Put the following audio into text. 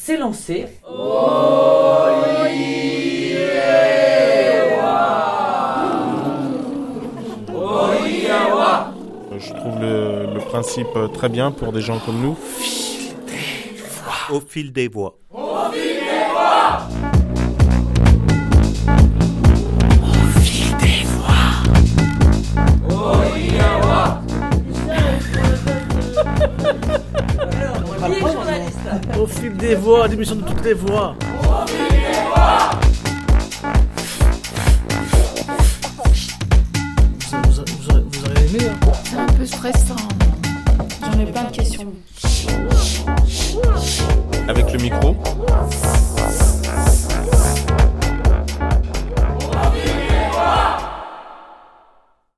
c'est lancé. Je trouve le principe très bien pour des gens comme nous. Au fil des voix. Au fil des voix, l'émission de toutes les voix. Vous avez aimé là ? C'est un peu stressant. J'en ai plein de questions. Avec le micro.